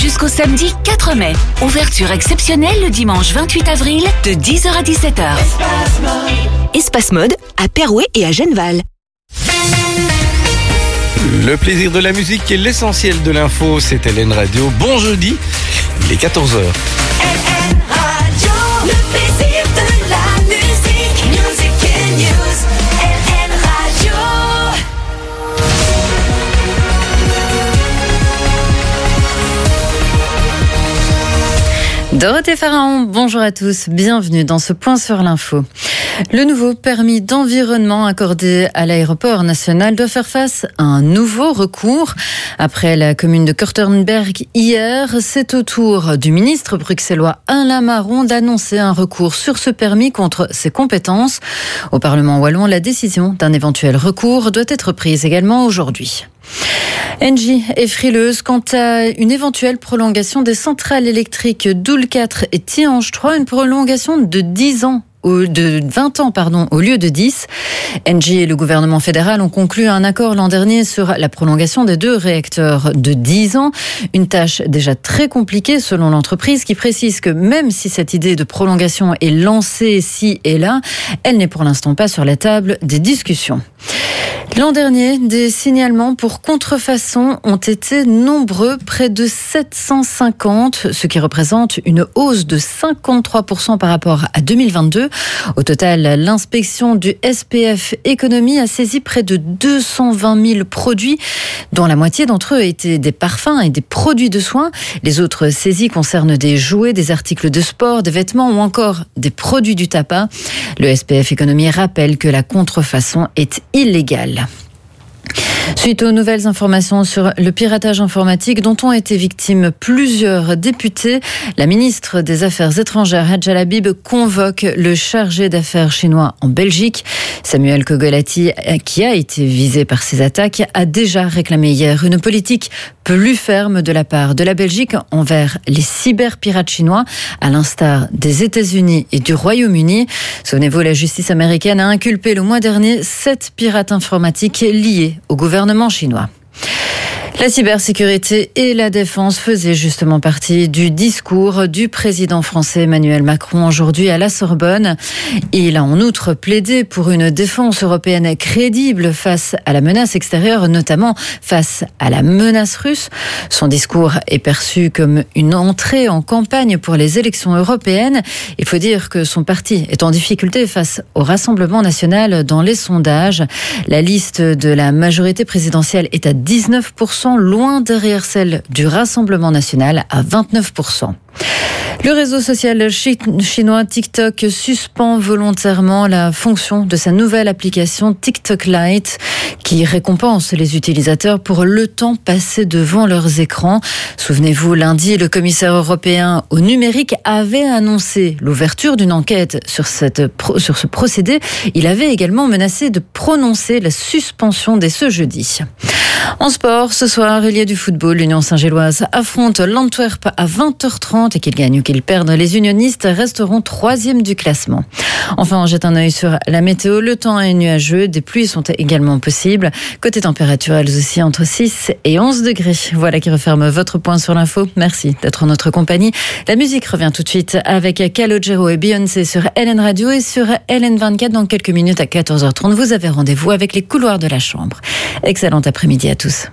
jusqu'au samedi 4 mai. Ouverture exceptionnelle le dimanche 28 avril de 10h à 17h. Espace Mode à Perouet et à Genneval. Le plaisir de la musique et l'essentiel de l'info, c'est LN Radio. Bon jeudi, il est 14h. LN Radio, le plaisir de la musique, music and news. LN Radio. Dorothée Pharaon, bonjour à tous, bienvenue dans ce point sur l'info. Le nouveau permis d'environnement accordé à l'aéroport national doit faire face à un nouveau recours. Après la commune de Kortenberg hier, c'est au tour du ministre bruxellois Alain Marron d'annoncer un recours sur ce permis contre ses compétences. Au Parlement wallon, la décision d'un éventuel recours doit être prise également aujourd'hui. Engie est frileuse quant à une éventuelle prolongation des centrales électriques Doel 4 et Tihange 3, une prolongation de 20 ans, au lieu de 10. Engie et le gouvernement fédéral ont conclu un accord l'an dernier sur la prolongation des 2 réacteurs de 10 ans. Une tâche déjà très compliquée selon l'entreprise qui précise que même si cette idée de prolongation est lancée ci et là, elle n'est pour l'instant pas sur la table des discussions. L'an dernier, des signalements pour contrefaçon ont été nombreux, près de 750, ce qui représente une hausse de 53% par rapport à 2022. Au total, l'inspection du SPF Économie a saisi près de 220 000 produits, dont la moitié d'entre eux étaient des parfums et des produits de soins. Les autres saisies concernent des jouets, des articles de sport, des vêtements ou encore des produits du tabac. Le SPF Économie rappelle que la contrefaçon est illégale. Suite aux nouvelles informations sur le piratage informatique dont ont été victimes plusieurs députés, la ministre des Affaires étrangères, Hadja Habib, convoque le chargé d'affaires chinois en Belgique. Samuel Kogolati, qui a été visé par ces attaques, a déjà réclamé hier une politique plus ferme de la part de la Belgique envers les cyberpirates chinois, à l'instar des États-Unis et du Royaume-Uni. Souvenez-vous, la justice américaine a inculpé le mois dernier 7 pirates informatiques liés au gouvernement chinois. La cybersécurité et la défense faisaient justement partie du discours du président français Emmanuel Macron aujourd'hui à la Sorbonne. Il a en outre plaidé pour une défense européenne crédible face à la menace extérieure, notamment face à la menace russe. Son discours est perçu comme une entrée en campagne pour les élections européennes. Il faut dire que son parti est en difficulté face au Rassemblement national dans les sondages. La liste de la majorité présidentielle est à 19%. Loin derrière celle du Rassemblement national à 29%. Le réseau social chinois TikTok suspend volontairement la fonction de sa nouvelle application TikTok Lite qui récompense les utilisateurs pour le temps passé devant leurs écrans. Souvenez-vous, lundi, le commissaire européen au numérique avait annoncé l'ouverture d'une enquête sur ce procédé. Il avait également menacé de prononcer la suspension dès ce jeudi. En sport, ce soir, il y a du football. L'Union Saint-Géloise affronte l'Antwerp à 20h30 et qu'ils gagnent ou qu'ils perdent, les unionistes resteront 3e du classement. Enfin, on jette un œil sur la météo. Le temps est nuageux, des pluies sont également possibles. Côté température, elles aussi entre 6 et 11 degrés. Voilà qui referme votre point sur l'info. Merci d'être en notre compagnie. La musique revient tout de suite avec Calogero et Beyoncé sur LN Radio et sur LN24 dans quelques minutes à 14h30. Vous avez rendez-vous avec les couloirs de la chambre. Excellent après-midi à tous.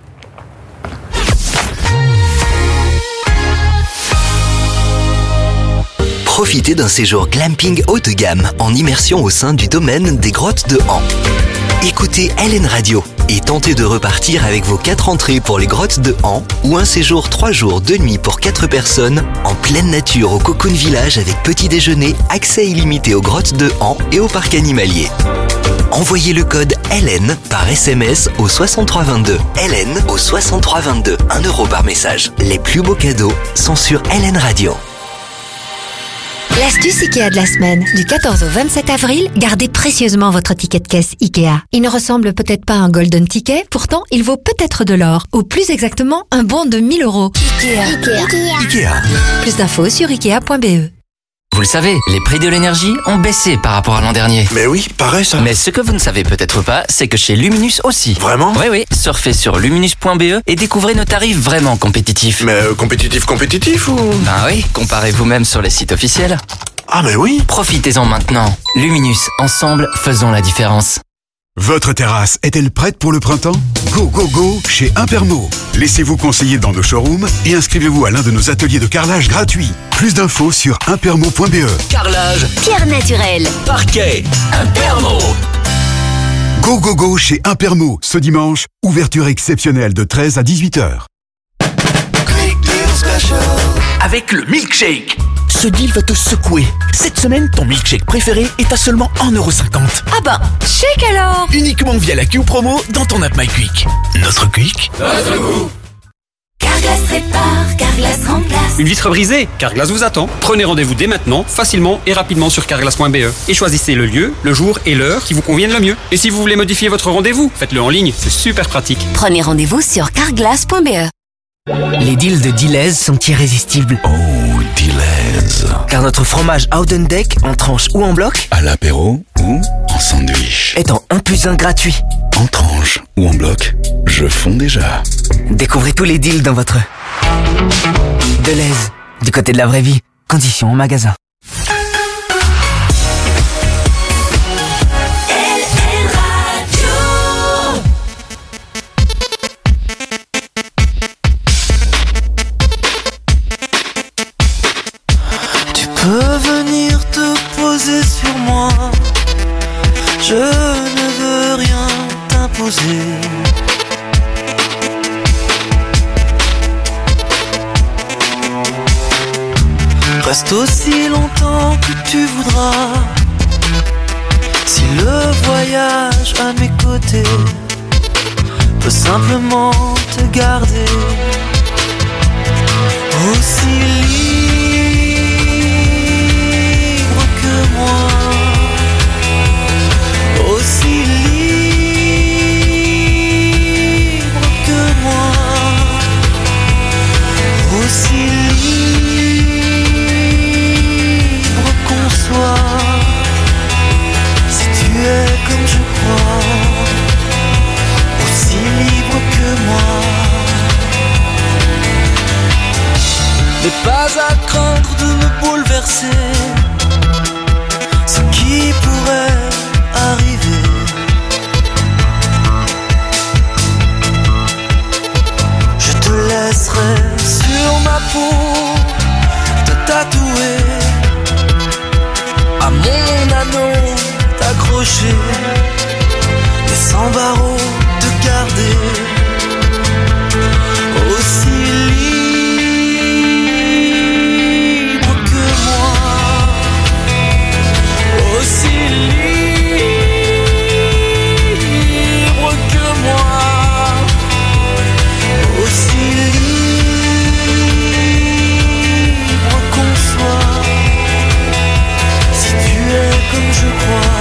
Profitez d'un séjour glamping haut de gamme en immersion au sein du domaine des grottes de Han. Écoutez LN Radio et tentez de repartir avec vos 4 entrées pour les grottes de Han ou un séjour 3 jours 2 nuits pour 4 personnes en pleine nature au Cocoon Village avec petit déjeuner, accès illimité aux grottes de Han et au parc animalier. Envoyez le code LN par SMS au 6322. LN au 6322. 1 € par message. Les plus beaux cadeaux sont sur LN Radio. L'astuce Ikea de la semaine. Du 14 au 27 avril, gardez précieusement votre ticket de caisse Ikea. Il ne ressemble peut-être pas à un golden ticket, pourtant il vaut peut-être de l'or. Ou plus exactement, un bon de 1 000 €. Ikea. Ikea. Plus d'infos sur ikea.be. Vous le savez, les prix de l'énergie ont baissé par rapport à l'an dernier. Mais oui, pareil ça. Mais ce que vous ne savez peut-être pas, c'est que chez Luminus aussi. Vraiment ? Oui, surfez sur luminus.be et découvrez nos tarifs vraiment compétitifs. Mais compétitif ou ? Ben oui, comparez vous-même sur les sites officiels. Ah mais oui. Profitez-en maintenant. Luminus, ensemble, faisons la différence. Votre terrasse est-elle prête pour le printemps ? Go, go, go chez Impermo. Laissez-vous conseiller dans nos showrooms et inscrivez-vous à l'un de nos ateliers de carrelage gratuits. Plus d'infos sur impermo.be. Carrelage, Pierre naturel. parquet, Impermo. Go, go, go chez Impermo. Ce dimanche, ouverture exceptionnelle de 13 à 18h. Avec le milkshake. Ce deal va te secouer. Cette semaine, ton milkshake préféré est à seulement 1,50€. Ah ben, chèque alors. Uniquement via la Q Promo dans ton app MyQuick. Notre Quick. Carglass répare, Carglass remplace. Une vitre brisée, Carglass vous attend. Prenez rendez-vous dès maintenant, facilement et rapidement sur carglass.be et choisissez le lieu, le jour et l'heure qui vous conviennent le mieux. Et si vous voulez modifier votre rendez-vous, faites-le en ligne, c'est super pratique. Prenez rendez-vous sur carglass.be. Les deals de Deleuze sont irrésistibles. Oh, Deleuze. Car notre fromage Houdendeck, en tranche ou en bloc, À l'apéro ou en sandwich. est en 1+1 gratuit. En tranche ou en bloc, je fonds déjà. Découvrez tous les deals dans votre Deleuze. Du côté de la vraie vie. Conditions en magasin. LN Radio. Tu peux venir te poser sur moi. Je ne veux rien t'imposer. Reste aussi longtemps que tu voudras. Si le voyage à mes côtés peut simplement te garder aussi libre que moi, aussi libre que moi, aussi libre qu'on soit. Si tu es comme je crois, aussi libre que moi. Mais pas à craindre de me bouleverser. Ce qui pourrait arriver. Je te laisserai sur ma peau te tatouer, à mon anneau t'accrocher, et sans barreaux te garder aussi libre que moi, aussi libre que moi, aussi libre qu'on soit. Si tu es comme je crois,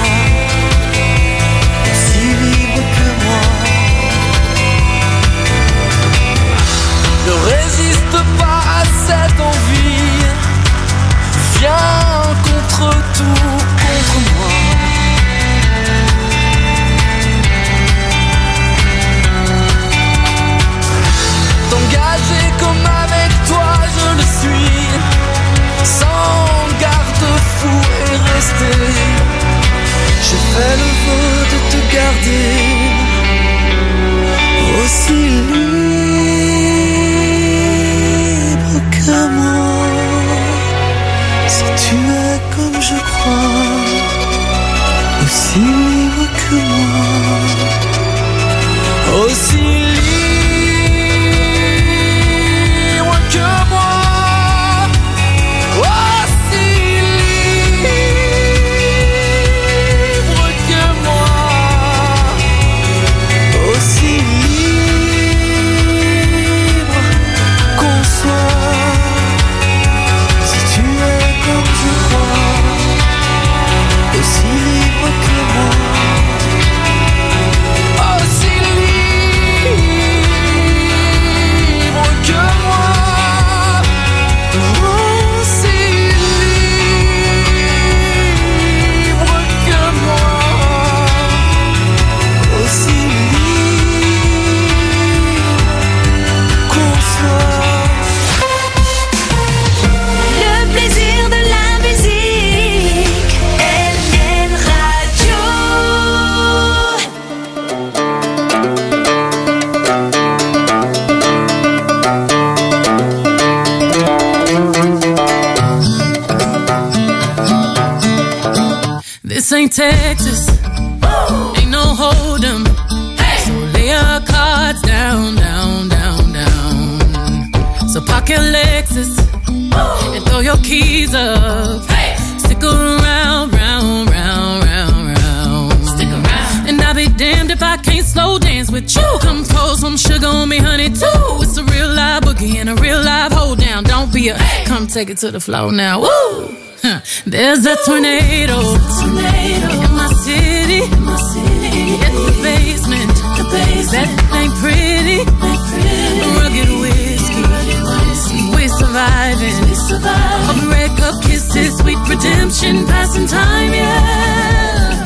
aussi libre que moi. Ne résiste pas à cette envie. Viens contre tout, contre moi. T'engager comme avec toi je le suis, sans garde-fou et rester. J'ai fait le vœu de te garder aussi libre que moi. Si tu es comme je crois, aussi libre que moi, aussi libre que moi, aussi libre que moi, aussi libre qu'on soit. Si tu es comme je crois, aussi libre que moi, ain't Texas, ain't no hold'em. So lay your cards down, down, down, down. So park your Lexus and throw your keys up. Stick around, round, round, round, round. Stick around. And I'll be damned if I can't slow dance with you. Come pour some sugar on me, honey, too. It's a real live boogie and a real live hold down. Don't be a come take it to the floor now. Woo! There's a tornado in my city, in the basement. That ain't pretty. Rugged whiskey, we're surviving. A breakup kisses, sweet redemption, passing time, yeah.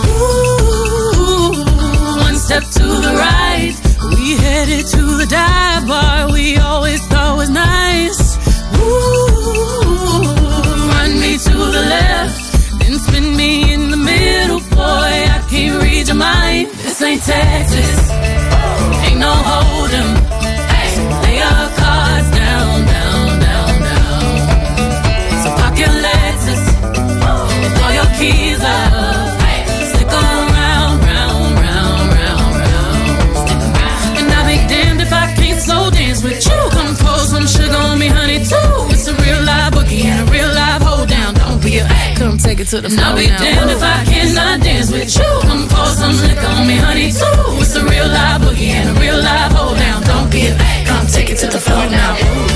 Ooh, one step to the right, we headed to the dive bar we always thought was nice. Ooh, run me to the left, then spin me in the middle, boy, I can't read your mind. This ain't Texas, ain't no hold'em. Lay your cards down, down, down, down. So park your Lexus and throw your keys up. Stick around, round, round, round, round. And I'll be damned if I can't slow dance with you. Come pour some sugar on me, honey, too. It's a real live boogie and a real live hold down. Don't be a come take it to the floor. I'll be damned if I cannot dance with you. Come pour some liquor on me, honey, too. It's a real live boogie and a real live hold down. Don't be a come take it to the floor now.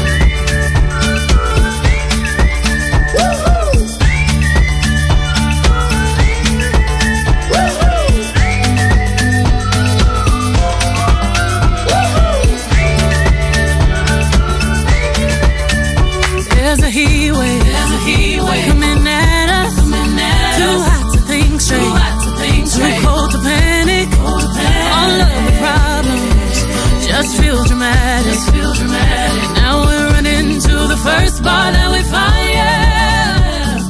There's a heat wave coming at us. Too hot to think straight, too cold to panic. All of the problems just feel dramatic. Now we're running to the first bar that we find, yeah.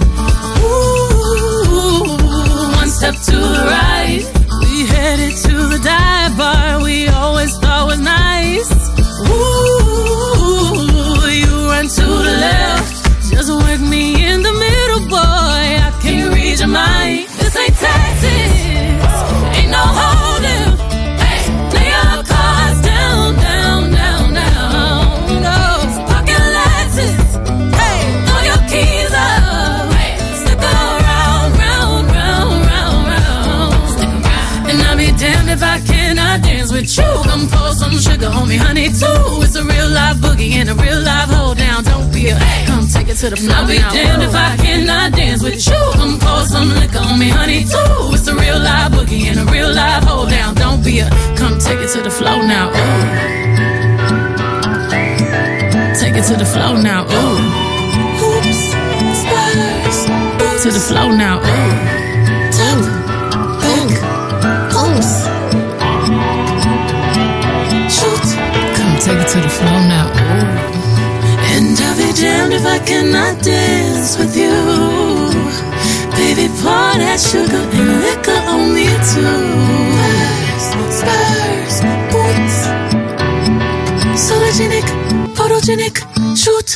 Ooh, one step to the right, we headed to the dive bar we always thought was nice. Ooh, you run to the left, just work me in the middle, boy, I can't read your mind. This ain't Texas, ain't no hold'em. Lay your cards down, down, down, down. No, park your Lexus, throw your keys up. Stick around, round, round, round, round. And I'll be damned if I cannot dance with you. Come pour some sugar on me, honey, too. It's a real live boogie and a real live hold down. Don't be a come take it to the floor. I'll be damned if I cannot dance with you. Come pour some liquor on me, honey, too. It's a real live boogie and a real live hold down. Don't be a come take it to the floor now. Ooh. Take it to the floor now. Ooh. Hoops, spurs, to the floor now. Ooh. Top, back, post. Take it to the floor now. Ooh. And I'll be damned if I cannot dance with you. Baby, pour that sugar and liquor on me too. Spurs, boots, sologenic, photogenic, shoot.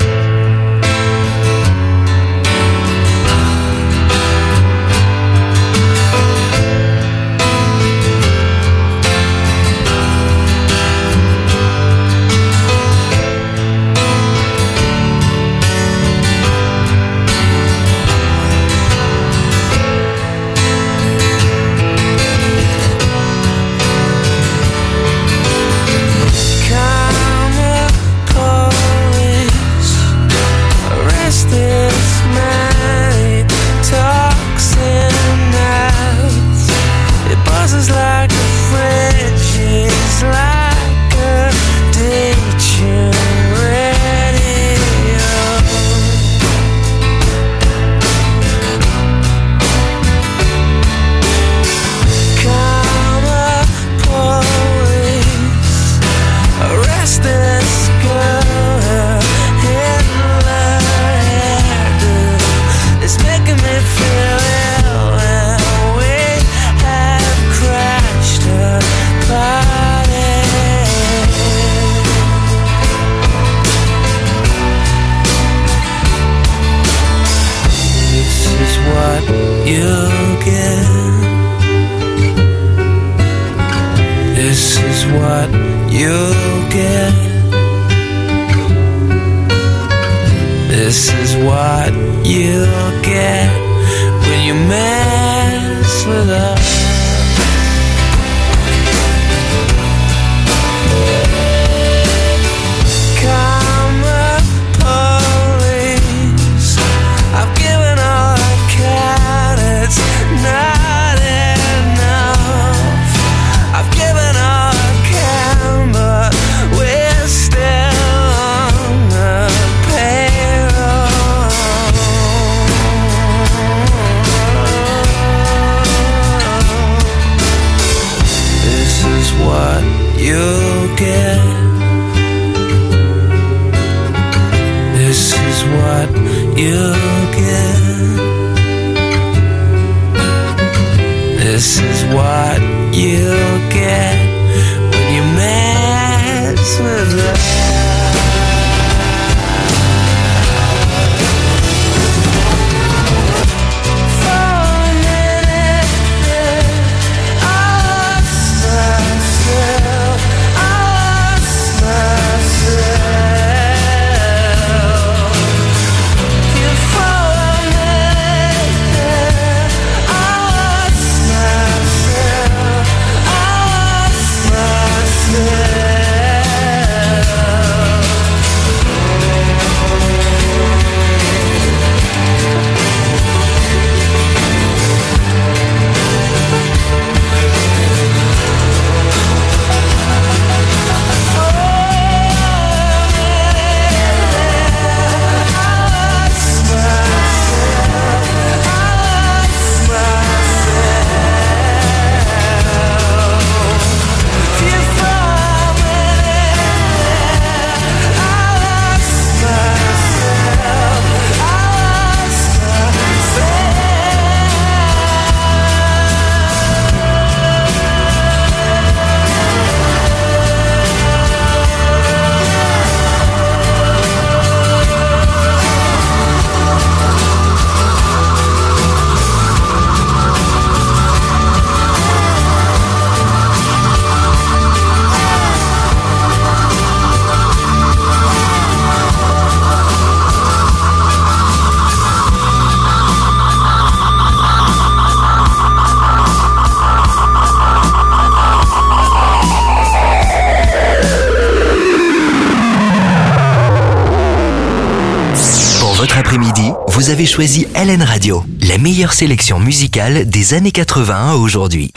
you'll get you'll get. This is what you'll get when you mess with us. You'll get. This is what you'll get. This is what you'll get when you mess with us. Après-midi, vous avez choisi LN Radio, la meilleure sélection musicale des années 80 à aujourd'hui.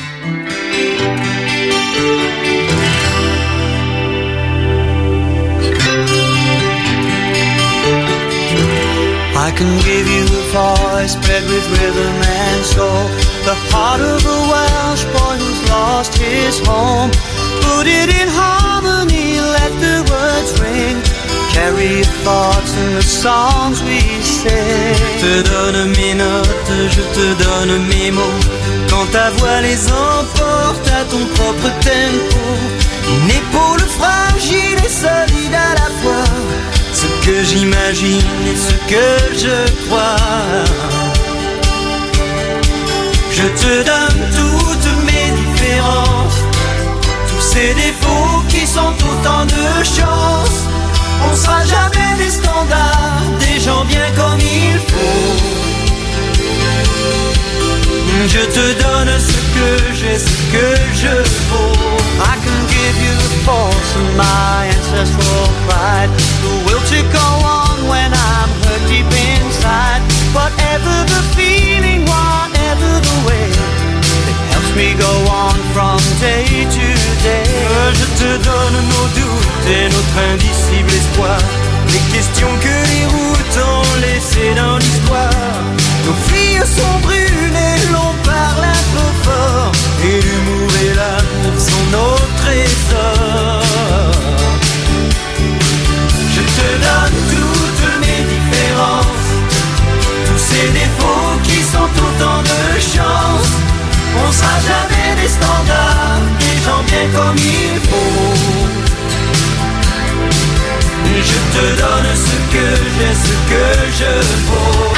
I can give you a voice bred with rhythm and soul, the heart of a Welsh boy who's lost his home. Put it in harmony, let the words ring. Carry your thoughts in the songs we sing. Je te donne mes notes, je te donne mes mots. Quand ta voix les emporte à ton propre tempo. Une épaule fragile et solide à la fois. Ce que j'imagine et ce que je crois. Je te donne toutes mes différences, tous ces défauts qui sont autant de chances. On sera jamais des standards, des gens bien comme il faut. Je te donne ce que j'ai, ce que je vaux. I can give you the force of my ancestral pride, the will to go on when I'm hurt deep inside. Whatever the feeling, whatever the way, it helps me go on from day to day. Je te donne nos doutes et notre indicible espoir, les questions que les routes ont laissées dans l'histoire. Nos filles sont brûlées, l'on parle un peu fort, et l'humour et l'amour sont nos trésors. Je te donne toutes mes différences, tous ces défauts qui sont autant de chances. On sera jamais des standards, des gens bien comme il faut. Je te donne ce que j'ai, ce que je vaux.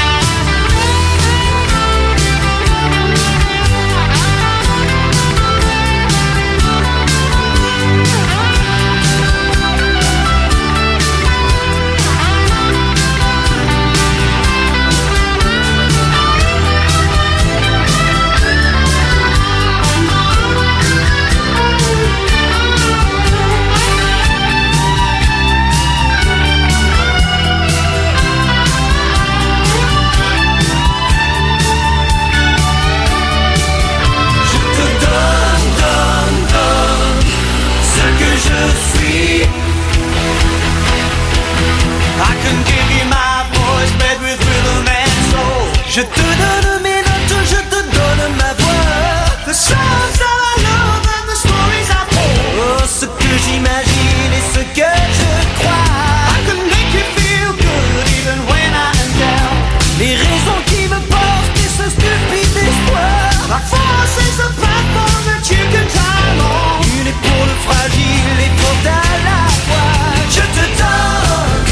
Je te donne mes notes, je te donne ma voix. The songs that I love and the stories I tell. Oh, ce que j'imagine et ce que je crois. I can make you feel good even when I am down. Les raisons qui me portent et ce stupide espoir. La force is a platform that you can climb on. Une épaule fragile et forte à la fois. Je te donne,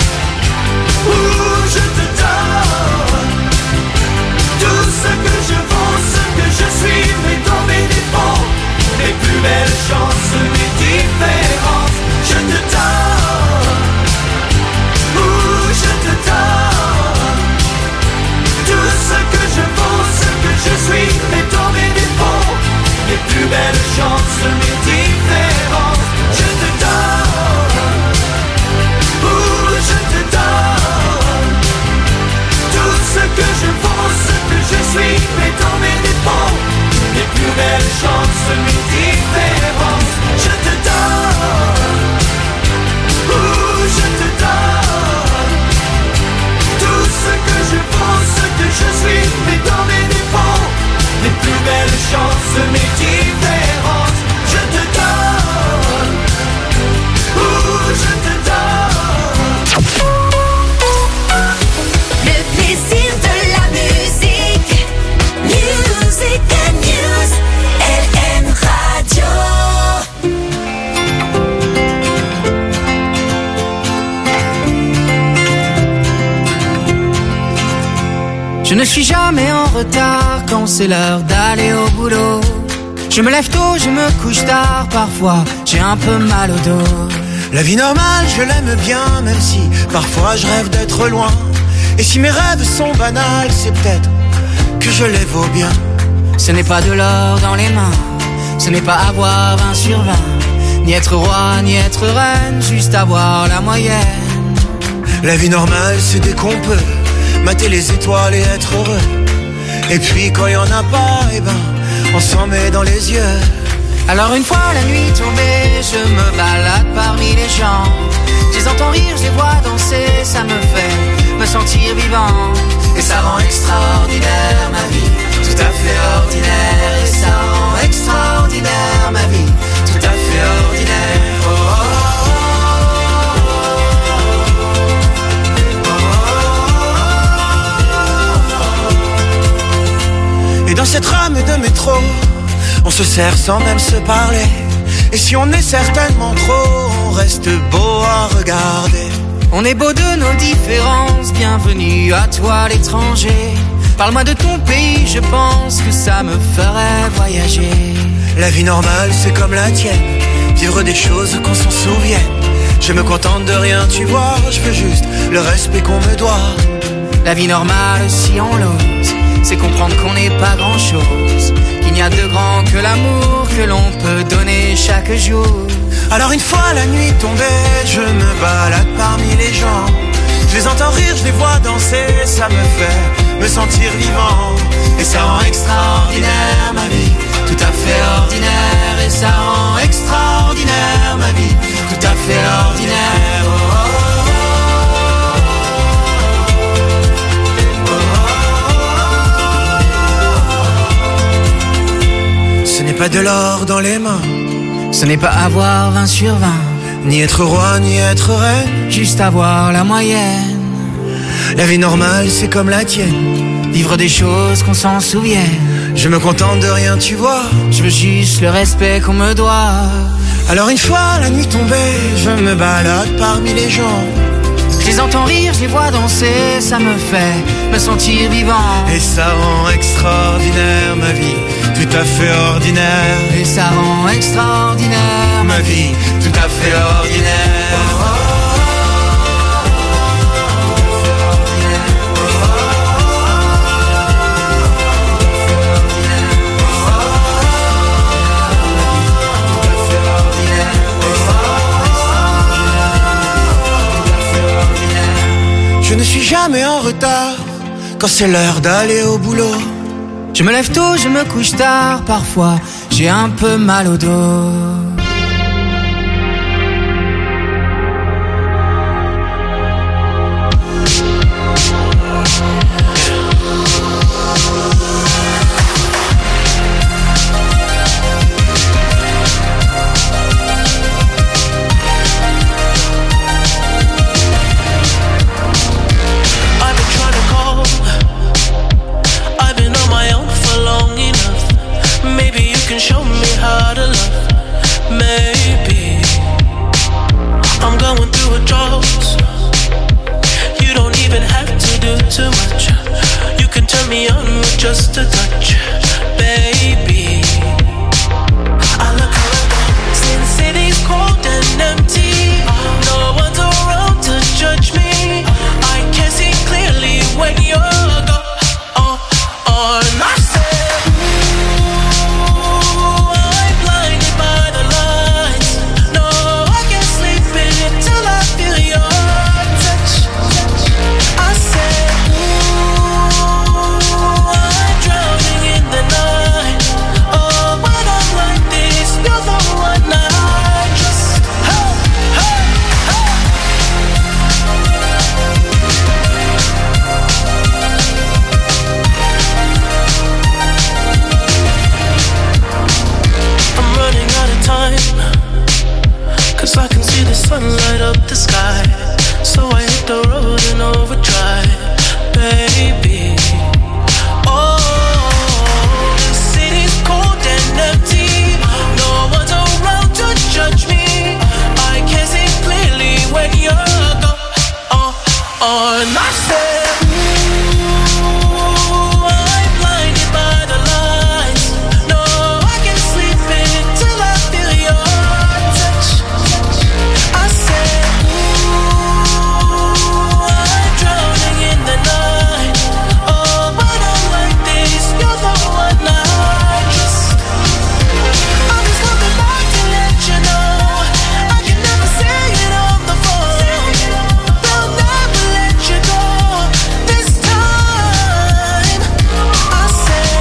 je te donne tout ce que je vaux, ce que je suis, mais dans mes défauts, mes plus belles chances, mes différences. Je te donne, je te donne tout ce que je vaux, ce que je suis, mais dans mes défauts, mes plus belles chances, mes différences. Je te donne, je te donne tout ce que je vaux, ce que je suis, mais dans mes défauts, mes plus belles chances, mes différences. Je te donne, je te donne tout ce que je vaux, ce que je suis, mais dans mes défauts, mes plus belles chances, mes différences. Je te donne, je te donne le plaisir de la musique. Music and News, LN Radio. Je ne suis jamais en retard quand c'est l'heure d'aller au boulot. Je me lève tôt, je me couche tard, parfois j'ai un peu mal au dos. La vie normale, je l'aime bien, même si parfois je rêve d'être loin. Et si mes rêves sont banals, c'est peut-être que je les vaux bien. Ce n'est pas de l'or dans les mains, ce n'est pas avoir 20 sur 20, ni être roi, ni être reine, juste avoir la moyenne. La vie normale, c'est dès qu'on peut mater les étoiles et être heureux. Et puis quand il y en a pas, eh ben, on s'en met dans les yeux. Alors une fois la nuit tombée, je me balade parmi les gens. Je les entends rire, je les vois danser, ça me fait me sentir vivant. Et ça rend extraordinaire ma vie, tout à fait ordinaire. Et ça rend extraordinaire ma vie, tout à fait ordinaire. Oh, oh, oh, oh, oh. Et dans cette rame de métro, on se serre sans même se parler. Et si on est certainement trop, on reste beau à regarder. On est beau de nos différences, bienvenue à toi l'étranger. Parle-moi de ton pays, je pense que ça me ferait voyager. La vie normale, c'est comme la tienne, vivre des choses qu'on s'en souvienne. Je me contente de rien, tu vois, je veux juste le respect qu'on me doit. La vie normale, si on l'ose, c'est comprendre qu'on n'est pas grand-chose, qu'il n'y a de grand que l'amour que l'on peut donner chaque jour. Alors une fois la nuit tombée, je me balade parmi les gens. Je les entends rire, je les vois danser, ça me fait me sentir vivant. Et ça rend extraordinaire ma vie, tout à fait ordinaire. Et ça rend extraordinaire ma vie, tout à fait ordinaire. Oh, oh, oh. Ce n'est pas de l'or dans les mains, ce n'est pas avoir 20 sur 20, ni être roi, ni être reine, juste avoir la moyenne. La vie normale, c'est comme la tienne, vivre des choses qu'on s'en souvienne. Je me contente de rien, tu vois, je veux juste le respect qu'on me doit. Alors une fois la nuit tombée, je me balade parmi les gens. Je les entends rire, je les vois danser, ça me fait me sentir vivant. Et ça rend extraordinaire ma vie, tout à fait ordinaire. Et ça rend extraordinaire ma vie, tout à fait ordinaire. Oh, oh, oh. Je ne suis jamais en retard quand c'est l'heure d'aller au boulot. Je me lève tôt, je me couche tard, parfois j'ai un peu mal au dos. me on with just a touch, baby. I look around, since city's cold and empty, no one's around to judge me. I can see clearly when you're gone. I said, ooh, I'm blinded by the lights. No, I can't sleep until I feel your touch. I said, ooh, I'm drowning in the night. Oh, when I'm like this, you're the one I just, hey, hey, hey. I'm running out of time, 'cause I can see the sun light up the sky. So I hit the road in overdrive, baby. Oh, the city's cold and empty. No one's around to judge me. I can see clearly when you're gone. And I said, ooh, I'm blinded by the lights. No, I can't sleep until I feel your touch. I said, ooh, I'm drowning in the night. Oh, when I'm like this, you're the one I just. I'm just coming back to let you know I can never say it on the phone. They'll never let you go this time. I said,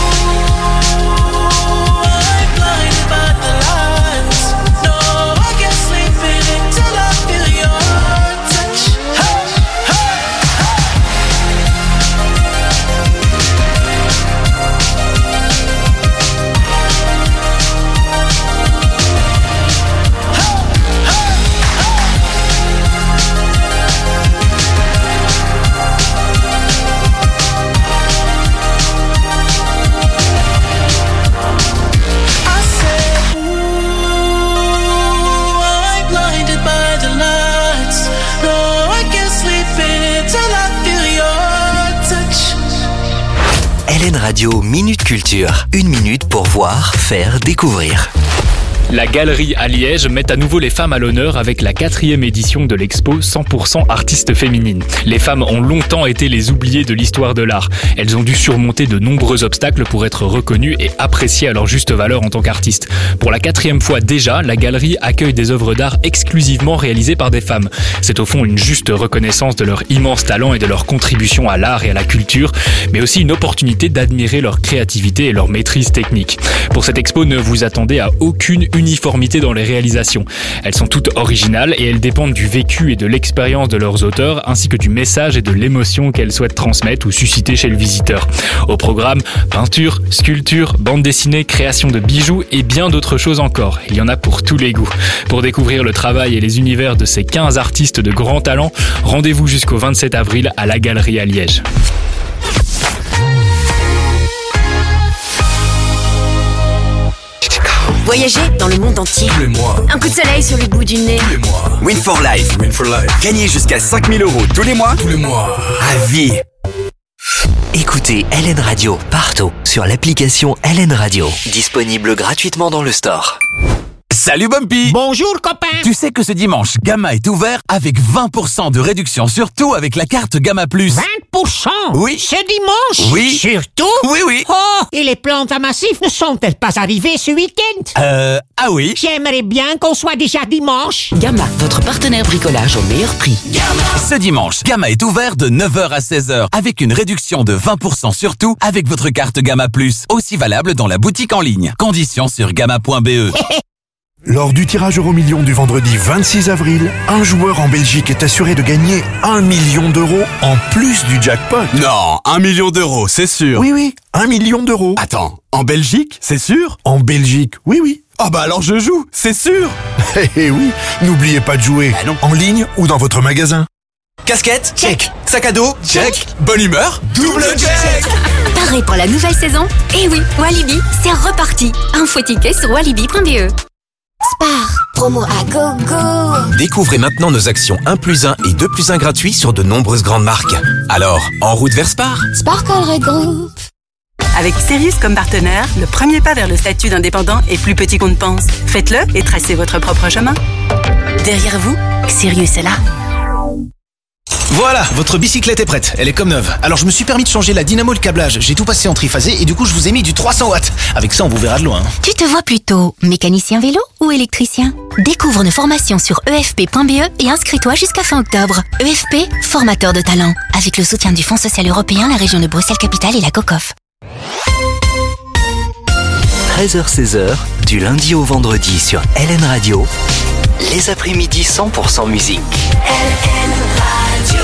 ooh, I'm blinded by the lights. No, I can't sleep until I feel your touch. Hey, hey, I said, ooh, I'm blinded by the lights. No, I can't sleep until I feel your touch. LN Radio Minute Culture. 1 minute pour voir, faire, découvrir. La Galerie à Liège met à nouveau les femmes à l'honneur avec la 4e édition de l'expo 100% artistes féminines. Les femmes ont longtemps été les oubliées de l'histoire de l'art. Elles ont dû surmonter de nombreux obstacles pour être reconnues et appréciées à leur juste valeur en tant qu'artistes. Pour la 4e fois déjà, la galerie accueille des œuvres d'art exclusivement réalisées par des femmes. C'est au fond une juste reconnaissance de leur immense talent et de leur contribution à l'art et à la culture, mais aussi une opportunité d'admirer leur créativité et leur maîtrise technique. Pour cette expo, ne vous attendez à aucune uniformité dans les réalisations. Elles sont toutes originales et elles dépendent du vécu et de l'expérience de leurs auteurs, ainsi que du message et de l'émotion qu'elles souhaitent transmettre ou susciter chez le visiteur. Au programme, peinture, sculpture, bande dessinée, création de bijoux et bien d'autres choses encore. Il y en a pour tous les goûts. Pour découvrir le travail et les univers de ces 15 artistes de grand talent, rendez-vous jusqu'au 27 avril à la Galerie à Liège. Voyager dans le monde entier. Tous les mois. Un coup de soleil sur le bout du nez. Tous les mois. Win for Life. Win for life. Gagnez jusqu'à 5 000 € tous les mois. Tous les mois. À vie. Écoutez LN Radio partout sur l'application LN Radio. Disponible gratuitement dans le store. Salut Bumpy. Bonjour copain. Tu sais que ce dimanche, Gamma est ouvert avec 20% de réduction sur tout avec la carte Gamma Plus. 20%? Oui. Ce dimanche? Oui. Surtout? Oui, oui. Oh, et les plantes à massif ne sont-elles pas arrivées ce week-end? Ah oui. J'aimerais bien qu'on soit déjà dimanche. Gamma, votre partenaire bricolage au meilleur prix. Gamma. Ce dimanche, Gamma est ouvert de 9h à 16h avec une réduction de 20% sur tout avec votre carte Gamma Plus. Aussi valable dans la boutique en ligne. Conditions sur gamma.be. Lors du tirage Euro-Million du vendredi 26 avril, un joueur en Belgique est assuré de gagner 1 million d'euros en plus du jackpot. Non, 1 million d'euros, c'est sûr. Oui, 1 million d'euros. Attends, en Belgique, c'est sûr? En Belgique, oui. Ah bah alors je joue, c'est sûr. Eh oui, n'oubliez pas de jouer en ligne ou dans votre magasin. Casquette? Check. Sac à dos? Check. Bonne humeur? Double check. Pareil pour la nouvelle saison? Eh oui, Walibi, c'est reparti. Info ticket sur walibi.be. Spar, promo à gogo. Découvrez maintenant nos actions 1+1 et 2+1 gratuits sur de nombreuses grandes marques. Alors, en route vers Spar. Sparkle Red Group. Avec Sirius comme partenaire, le premier pas vers le statut d'indépendant est plus petit qu'on ne pense. Faites-le et tracez votre propre chemin. Derrière vous, Sirius est là. Voilà, votre bicyclette est prête, elle est comme neuve. Alors je me suis permis de changer la dynamo et le câblage, j'ai tout passé en triphasé et du coup je vous ai mis du 300 watts. Avec ça on vous verra de loin. Tu te vois plutôt mécanicien vélo ou électricien? Découvre nos formations sur efp.be et inscris-toi jusqu'à fin octobre. EFP, formateur de talent. Avec le soutien du Fonds social européen, la région de Bruxelles-Capitale et la COCOF. 13h-16h, du lundi au vendredi sur LN Radio, les après-midi 100% musique. LN Radio.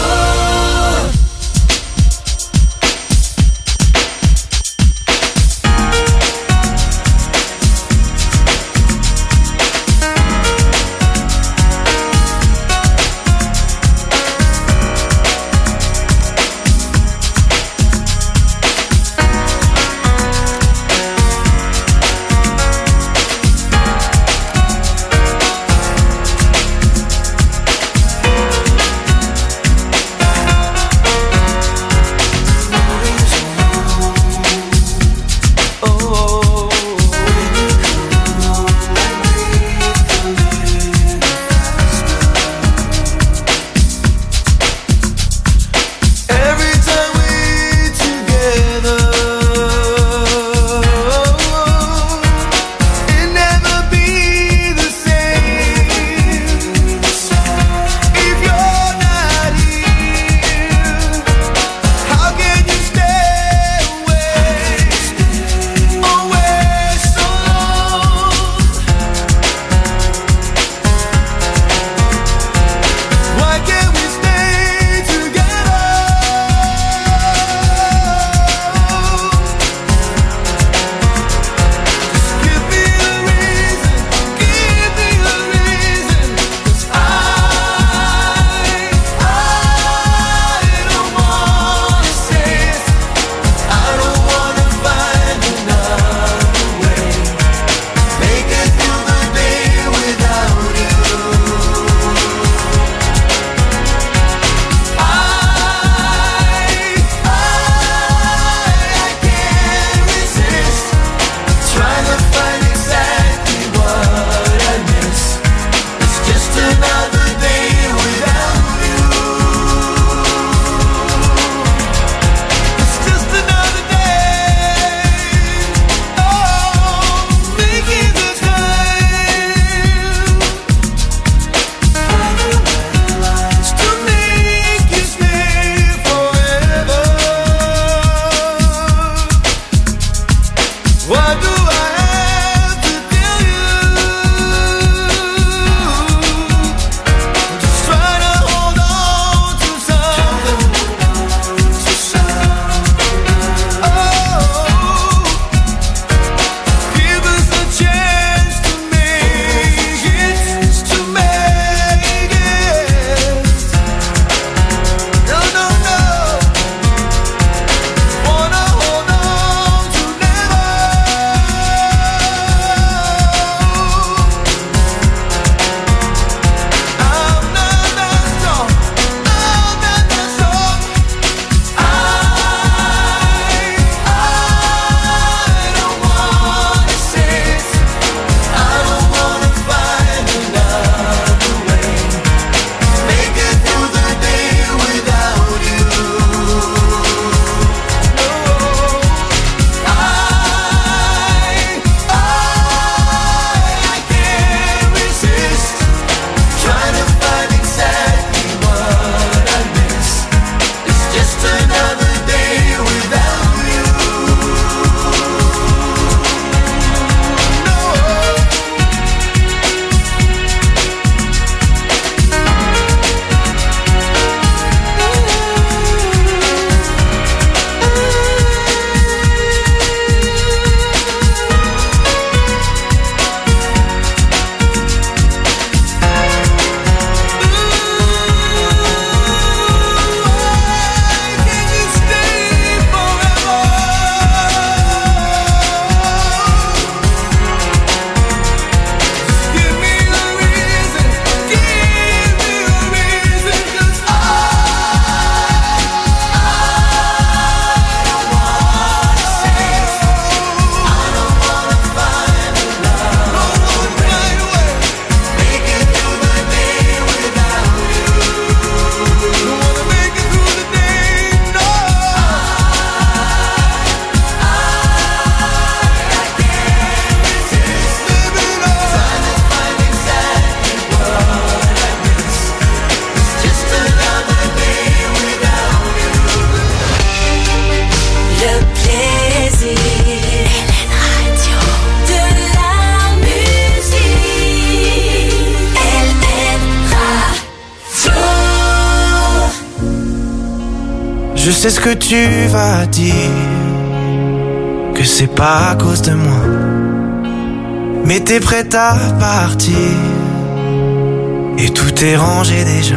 Je sais ce que tu vas dire, que c'est pas à cause de moi. Mais t'es prête à partir, et tout est rangé déjà.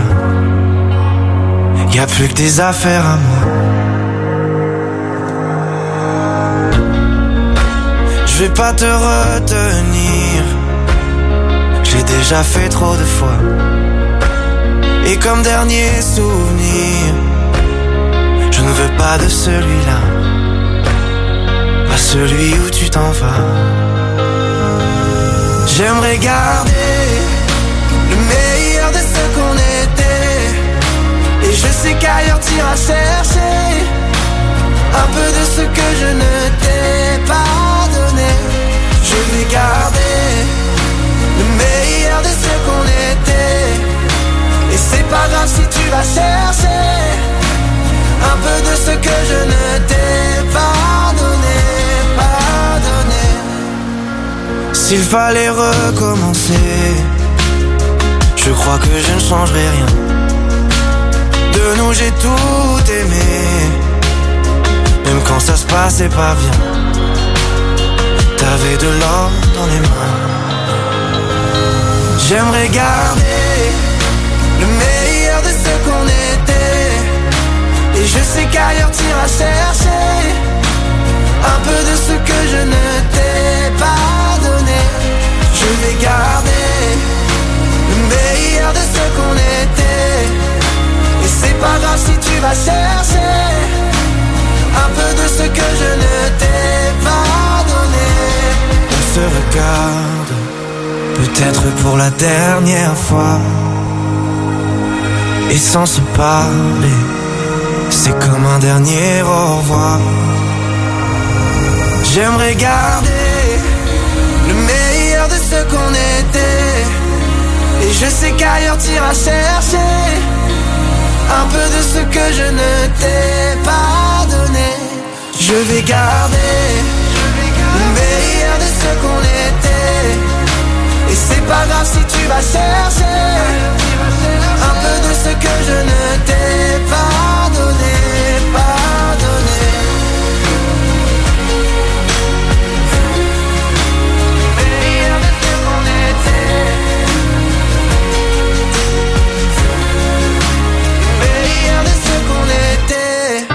Y'a plus que tes affaires à moi. Je vais pas te retenir, j'ai déjà fait trop de fois. Et comme dernier souvenir, je ne veux pas de celui-là, pas celui où tu t'en vas. J'aimerais garder le meilleur de ce qu'on était, et je sais qu'ailleurs t'iras chercher un peu de ce que je ne t'ai pas donné. Je vais garder le meilleur de ce qu'on était, et c'est pas grave si tu vas chercher un peu de ce que je ne t'ai pas donné, pas donné. S'il fallait recommencer, je crois que je ne changerai rien. De nous j'ai tout aimé, même quand ça se passait pas bien. T'avais de l'or dans les mains. J'aimerais garder le meilleur de ce qu'on était, et je sais qu'ailleurs t'iras chercher un peu de ce que je ne t'ai pas donné. Je vais garder le meilleur de ce qu'on était, et c'est pas grave si tu vas chercher un peu de ce que je ne t'ai pas donné. On se regarde, peut-être pour la dernière fois, et sans se parler, c'est comme un dernier au revoir. J'aimerais garder le meilleur de ce qu'on était, et je sais qu'ailleurs t'iras chercher un peu de ce que je ne t'ai pas donné. Je vais garder le meilleur de ce qu'on était, et c'est pas grave si tu vas chercher un peu de ce que je ne t'ai pas donné, pas donné. Meilleur de ce qu'on était, meilleur de ce qu'on était.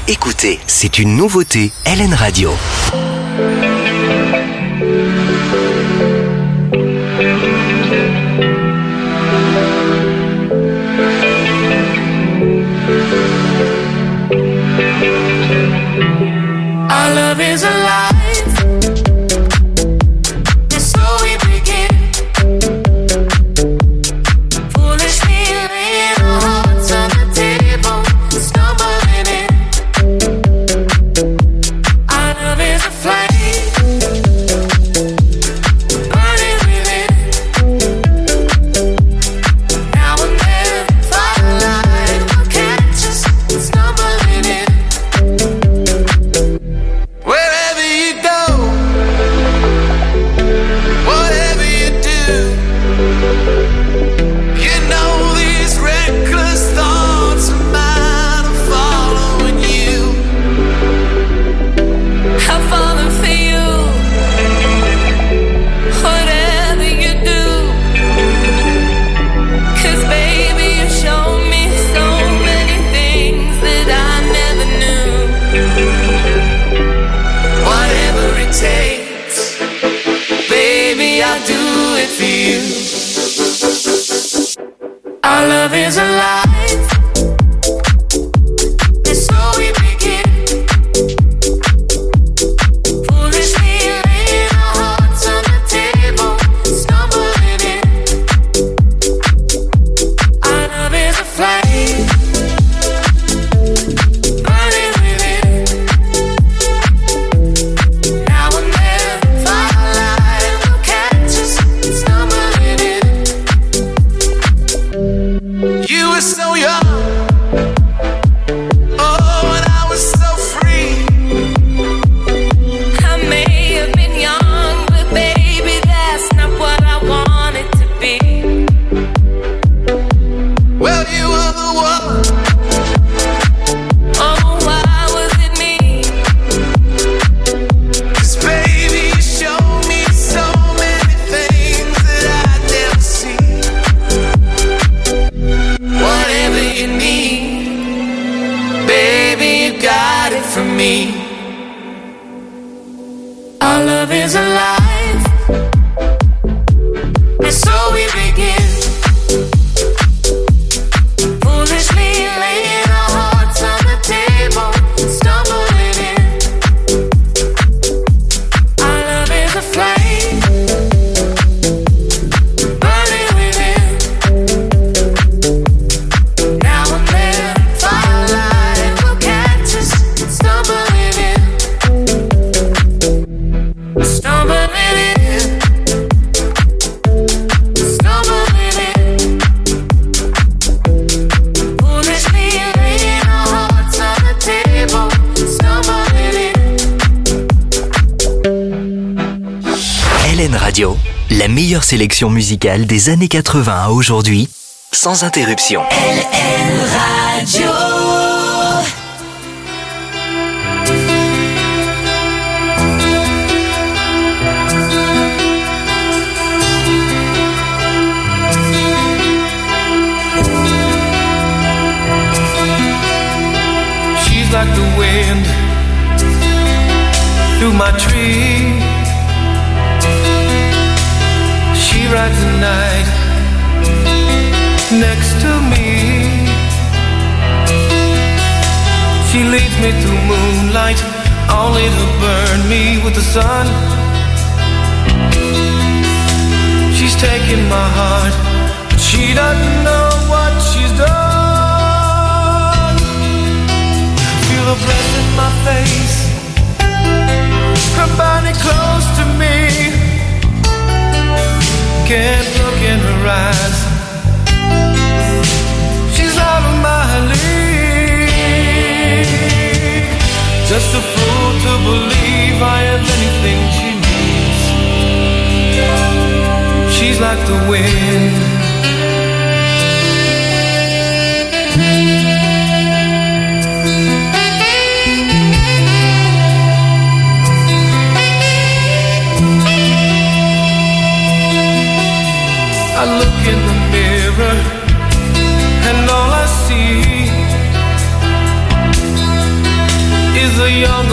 Écoutez, c'est une nouveauté LN Radio. Our love is alive. And so we begin. Foolishly laying our hearts on the table, stumbling in. Our love is a flame, burning within. Now and then, firelight will catch us, stumbling in. Wherever you go, whatever you do, you know these reckless thoughts of mine are following you. I'm falling for you, whatever you do. 'Cause baby, you show me so many things that I never knew. Whatever it takes, baby, I'll do it for you. Our love is alive, and so we begin. Foolishly laying our hearts on the table, stumbling in. Our love is a flame, burning within. Now and then, firelight will catch us, stumbling in. You were so young, oh, and I was so free. I may have been young, but baby, that's not what I wanted to be. Well, you were the one. Oh, why was it me? 'Cause baby, you showed me so many things that I'd never see. Whatever you need, baby, you got it from me. Our love is alive, and so we begin. Foolishly laying our hearts on the table, stumbling in. Our love is a flame, burning within. Now and then, firelight will catch us, stumbling in. Stumbling in. Stumbling in. Foolishly laying our hearts on the table, stumbling in. LN Radio, la meilleure sélection musicale des années 80 à aujourd'hui, sans interruption. LN Radio. She's like the wind through my tree. She rides the night next to me. She leads me through moonlight, only to burn me with the sun. She's taking my heart, but she doesn't know what she's done. Feel her breath in my face, her body close to me. Can't look in her eyes, she's out of my league. Just a fool to believe I have anything she needs. She's like the wind. I look in the mirror and all I see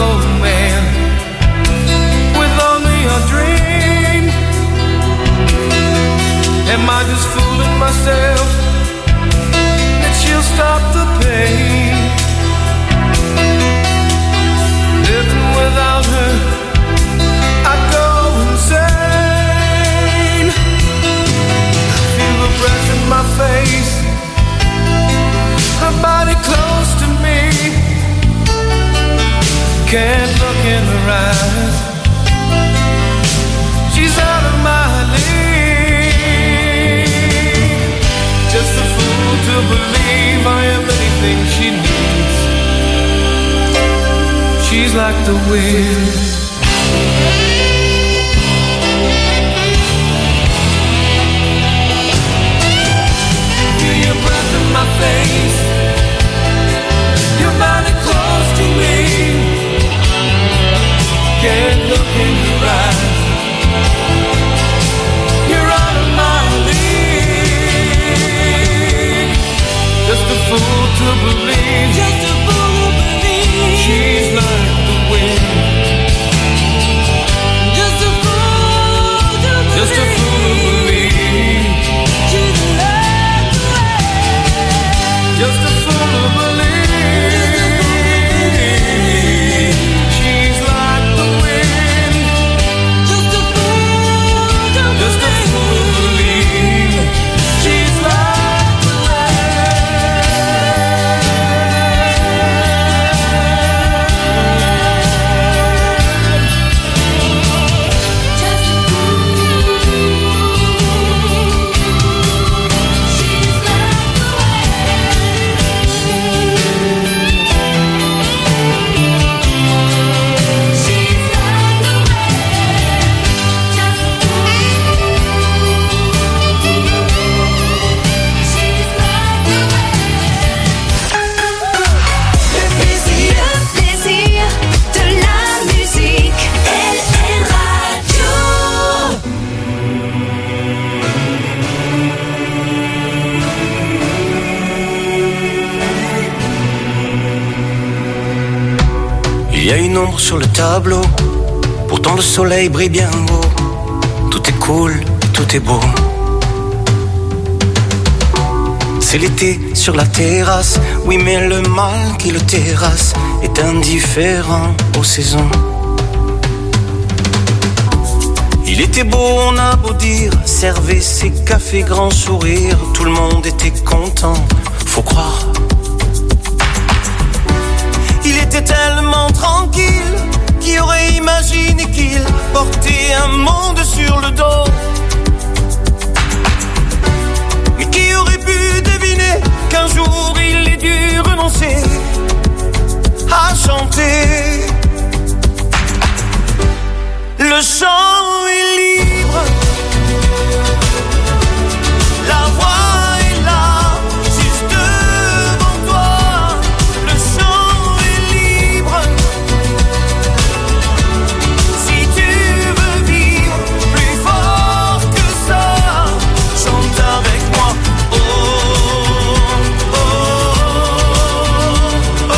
old man with only a dream. Am I just fooling myself that she'll stop the pain? Living without her, I go insane. Feel the breath in my face, her body close to me. Can't look in her eyes, she's out of my league. Just a fool to believe I am anything she needs. She's like the wind. Feel your breath in my face, your body close to me. Can't look in your eyes, you're out of my league. Just a fool to believe, just a fool to believe she's like the wind. Just a fool to believe, just a fool to believe she's like the wind. Just a fool to believe. Il y a une ombre sur le tableau, pourtant le soleil brille bien haut. Tout est cool, tout est beau. C'est l'été sur la terrasse, oui mais le mal qui le terrasse est indifférent aux saisons. Il était beau, on a beau dire, servait ses cafés grand sourire, tout le monde était content, faut croire. Il était tellement tranquille, qui aurait imaginé qu'il portait un monde sur le dos. Mais qui aurait pu deviner qu'un jour il ait dû renoncer à chanter. Le chant est libre, la voix est là, juste devant toi. Le chant est libre, si tu veux vivre plus fort que ça, chante avec moi. Oh, oh, oh, oh, oh,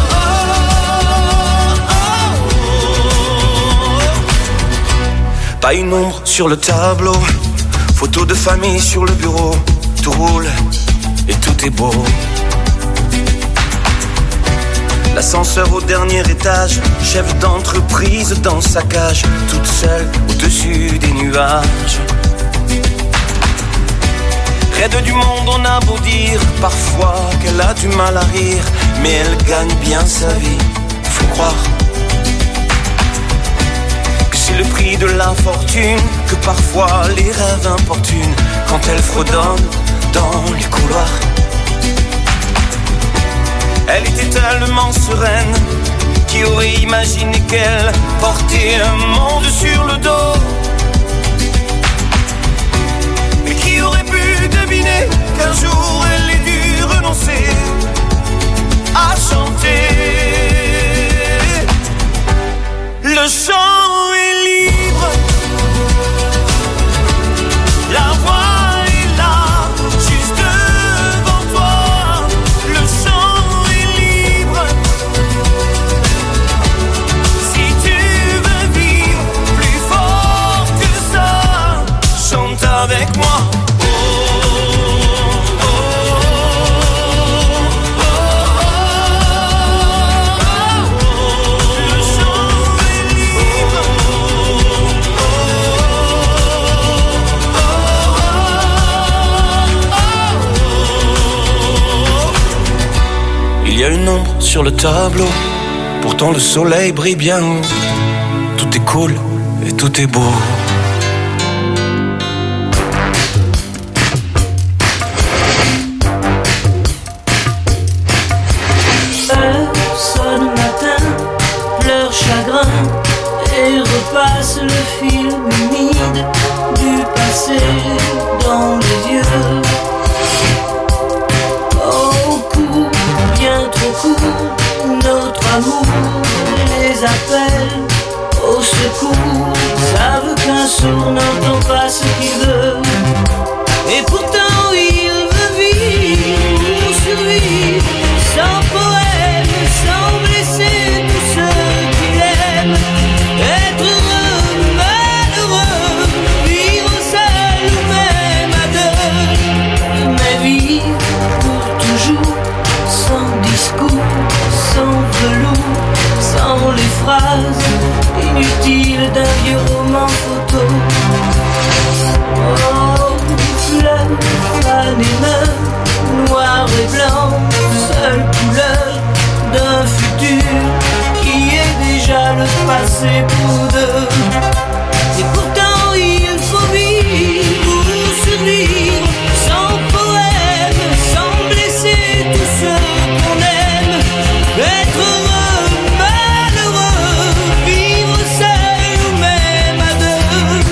oh. Pas une ombre sur le tableau, photo de famille sur le bureau, tout roule et tout est beau. L'ascenseur au dernier étage, chef d'entreprise dans sa cage, toute seule au-dessus des nuages. Raide du monde, on a beau dire parfois qu'elle a du mal à rire, mais elle gagne bien sa vie, faut croire. C'est le prix de l'infortune, que parfois les rêves importunent quand elle fredonne dans les couloirs. Elle était tellement sereine, qui aurait imaginé qu'elle portait un monde sur le dos. Mais qui aurait pu deviner qu'un jour elle ait dû renoncer à chanter. Le chant est libre, la voix est là, juste devant toi. Le chant est libre, sur le tableau. Pourtant le soleil brille bien haut. Tout est cool et tout est beau. Sonne matin, pleure chagrin et repasse le film humide du passé dans les yeux. Oh, court, bien trop court, notre amour les appelle au secours. Savent qu'un sourd n'entend pas ce qu'il veut, et pourtant il veut vivre, survivre, sans poème, sans blesser tous ceux qu'il aime. Être heureux, malheureux, vivre seul ou même à deux. Mais vivre pour toujours, sans discours, sans velours, sans les phrases inutiles d'un vieux roman photo. Oh, fleurs, fan et meurt, noir et blanc, seule couleur d'un futur qui est déjà le passé pour deux. Et pourtant il faut vivre ou survivre, sans poème, sans blesser tous ceux qu'on aime. Être heureux, malheureux, vivre seul ou même à deux.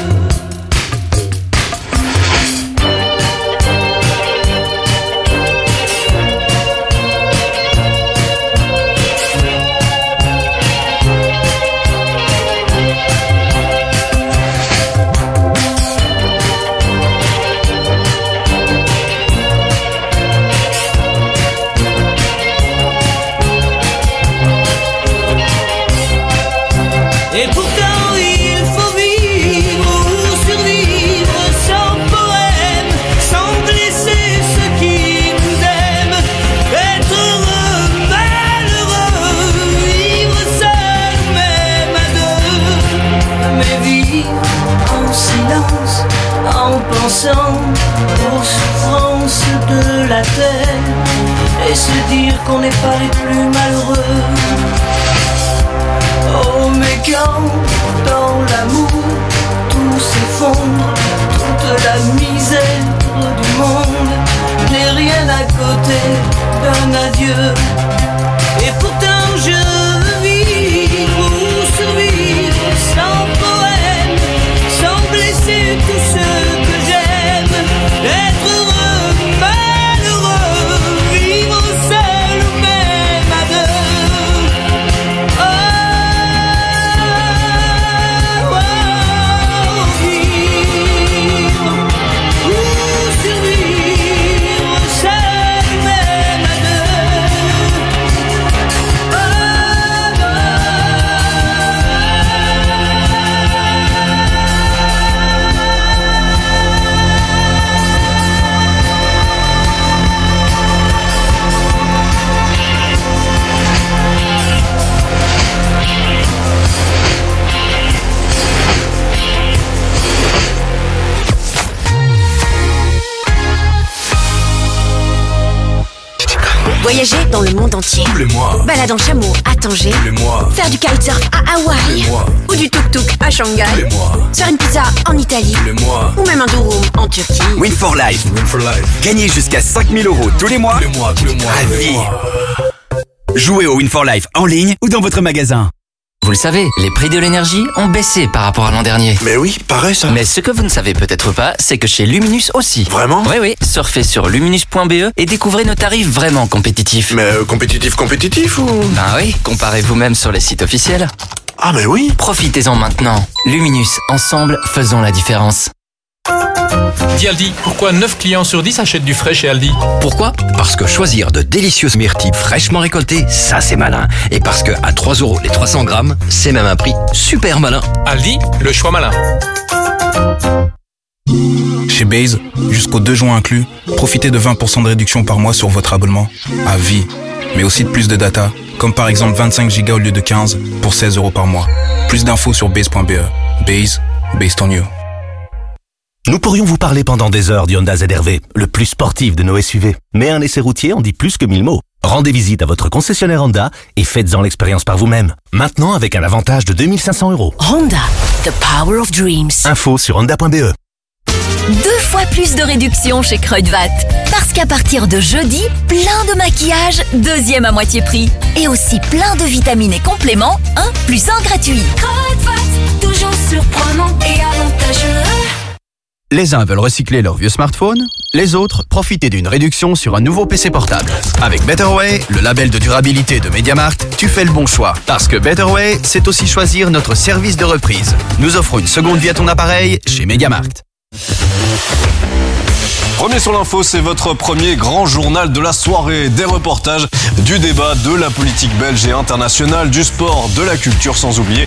Et pourtant il faut vivre ou survivre, sans poème, sans blesser ceux qui nous aiment. Être heureux, malheureux, vivre seul ou même à deux. Mais vivre en silence, en pensant aux souffrances de la terre, et se dire qu'on n'est pas les plus malheureux. Oh, mais quand dans l'amour tout s'effondre, toute la misère du monde n'est rien à côté d'un adieu. Et pourtant je veux vivre ou survivre, sans poème, sans blesser tous ceux que j'aime. Être heureux, malheureux, vivre seul ou même à deux. Oh, Voyager dans le monde entier. Tous les mois. Balade en chameau à Tanger. Tous les mois. Faire du kitesurf à Hawaï. Tous les mois. Ou du tuk-tuk à Shanghai. Tous les mois. Faire une pizza en Italie. Tous les mois. Ou même un durum en Turquie. Win for Life. Gagnez jusqu'à 5 000 € tous les mois. Tous les mois, tous les mois. À vie. Jouez au Win for Life en ligne ou dans votre magasin. Vous le savez, les prix de l'énergie ont baissé par rapport à l'an dernier. Mais oui, pareil ça. Mais ce que vous ne savez peut-être pas, c'est que chez Luminus aussi. Vraiment ? Oui, surfez sur luminus.be et découvrez nos tarifs vraiment compétitifs. Mais compétitif ou ? Ben oui, comparez vous-même sur les sites officiels. Ah mais oui. Profitez-en maintenant. Luminus, ensemble, faisons la différence. Dis Aldi, pourquoi 9 clients sur 10 achètent du frais chez Aldi? Pourquoi? Parce que choisir de délicieuses myrtilles fraîchement récoltées, ça c'est malin. Et parce que à 3 € les 300 grammes, c'est même un prix super malin. Aldi, le choix malin. Chez Base, jusqu'au 2 juin inclus, profitez de 20% de réduction par mois sur votre abonnement. À vie. Mais aussi de plus de data, comme par exemple 25 Go au lieu de 15 pour 16 € par mois. Plus d'infos sur base.be. Base, based on you. Nous pourrions vous parler pendant des heures du Honda ZR-V, le plus sportif de nos SUV. Mais un essai routier en dit plus que 1000 mots. Rendez visite à votre concessionnaire Honda et faites-en l'expérience par vous-même. Maintenant avec un avantage de 2500 €. Honda, the power of dreams. Info sur honda.be. 2 fois plus de réduction chez Kruidvat. Parce qu'à partir de jeudi, plein de maquillage, 2e à moitié prix. Et aussi plein de vitamines et compléments, 1 + 1 gratuit. Kruidvat, toujours surprenant et avantageux. Les uns veulent recycler leur vieux smartphone, les autres profiter d'une réduction sur un nouveau PC portable. Avec Betterway, le label de durabilité de MediaMarkt, tu fais le bon choix. Parce que Betterway, c'est aussi choisir notre service de reprise. Nous offrons une seconde vie à ton appareil chez MediaMarkt. Premier sur l'info, c'est votre premier grand journal de la soirée. Des reportages, du débat, de la politique belge et internationale, du sport, de la culture, sans oublier